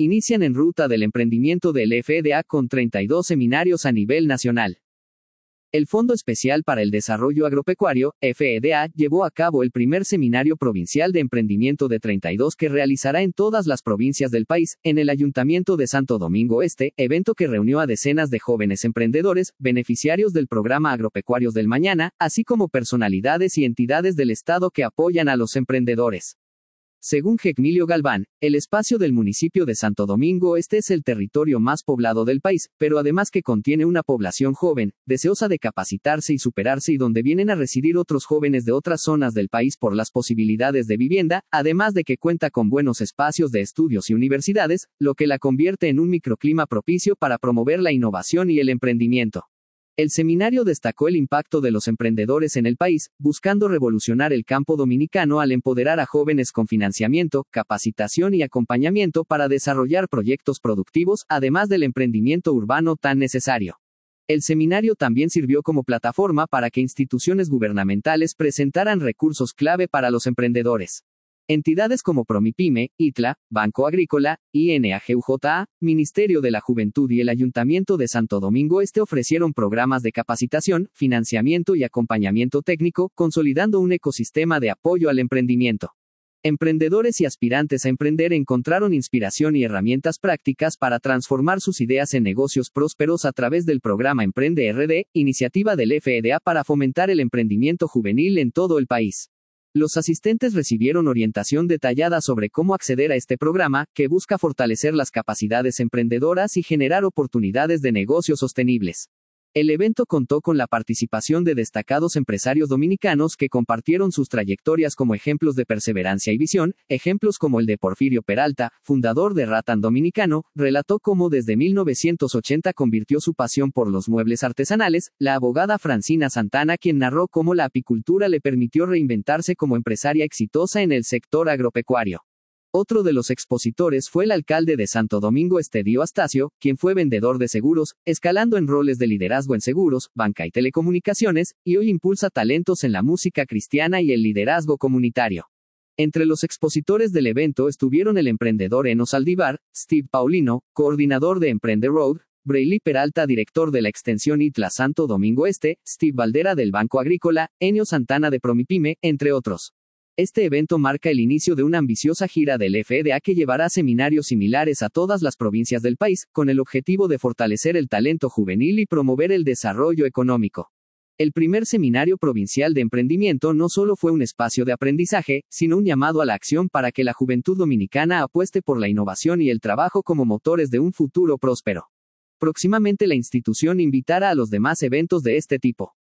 inician en ruta del emprendimiento del FDA con 32 seminarios a nivel nacional. El Fondo Especial para el Desarrollo Agropecuario, FDA, llevó a cabo el primer seminario provincial de emprendimiento de 32 que realizará en todas las provincias del país, en el Ayuntamiento de Santo Domingo Este, evento que reunió a decenas de jóvenes emprendedores, beneficiarios del programa Agropecuarios del Mañana, así como personalidades y entidades del Estado que apoyan a los emprendedores. Según Gemilio Galván, el espacio del municipio de Santo Domingo Este es el territorio más poblado del país, pero además que contiene una población joven, deseosa de capacitarse y superarse y donde vienen a residir otros jóvenes de otras zonas del país por las posibilidades de vivienda, además de que cuenta con buenos espacios de estudios y universidades, lo que la convierte en un microclima propicio para promover la innovación y el emprendimiento. El seminario destacó el impacto de los emprendedores en el país, buscando revolucionar el campo dominicano al empoderar a jóvenes con financiamiento, capacitación y acompañamiento para desarrollar proyectos productivos, además del emprendimiento urbano tan necesario. El seminario también sirvió como plataforma para que instituciones gubernamentales presentaran recursos clave para los emprendedores. Entidades como Promipyme, ITLA, Banco Agrícola, INAGUJA, Ministerio de la Juventud y el Ayuntamiento de Santo Domingo Este ofrecieron programas de capacitación, financiamiento y acompañamiento técnico, consolidando un ecosistema de apoyo al emprendimiento. Emprendedores y aspirantes a emprender encontraron inspiración y herramientas prácticas para transformar sus ideas en negocios prósperos a través del programa Emprende RD, iniciativa del FDA para fomentar el emprendimiento juvenil en todo el país. Los asistentes recibieron orientación detallada sobre cómo acceder a este programa, que busca fortalecer las capacidades emprendedoras y generar oportunidades de negocio sostenibles. El evento contó con la participación de destacados empresarios dominicanos que compartieron sus trayectorias como ejemplos de perseverancia y visión. Ejemplos como el de Porfirio Peralta, fundador de Rattan Dominicano, relató cómo desde 1980 convirtió su pasión por los muebles artesanales. La abogada Francina Santana, quien narró cómo la apicultura le permitió reinventarse como empresaria exitosa en el sector agropecuario. Otro de los expositores fue el alcalde de Santo Domingo Este, Dio Astacio, quien fue vendedor de seguros, escalando en roles de liderazgo en seguros, banca y telecomunicaciones, y hoy impulsa talentos en la música cristiana y el liderazgo comunitario. Entre los expositores del evento estuvieron el emprendedor Eno Saldívar, Steve Paulino, coordinador de Emprende Road, Brayley Peralta, director de la extensión ITLA Santo Domingo Este, Steve Valdera del Banco Agrícola, Enio Santana de Promipyme, entre otros. Este evento marca el inicio de una ambiciosa gira del FDA que llevará seminarios similares a todas las provincias del país, con el objetivo de fortalecer el talento juvenil y promover el desarrollo económico. El primer seminario provincial de emprendimiento no solo fue un espacio de aprendizaje, sino un llamado a la acción para que la juventud dominicana apueste por la innovación y el trabajo como motores de un futuro próspero. Próximamente la institución invitará a los demás eventos de este tipo.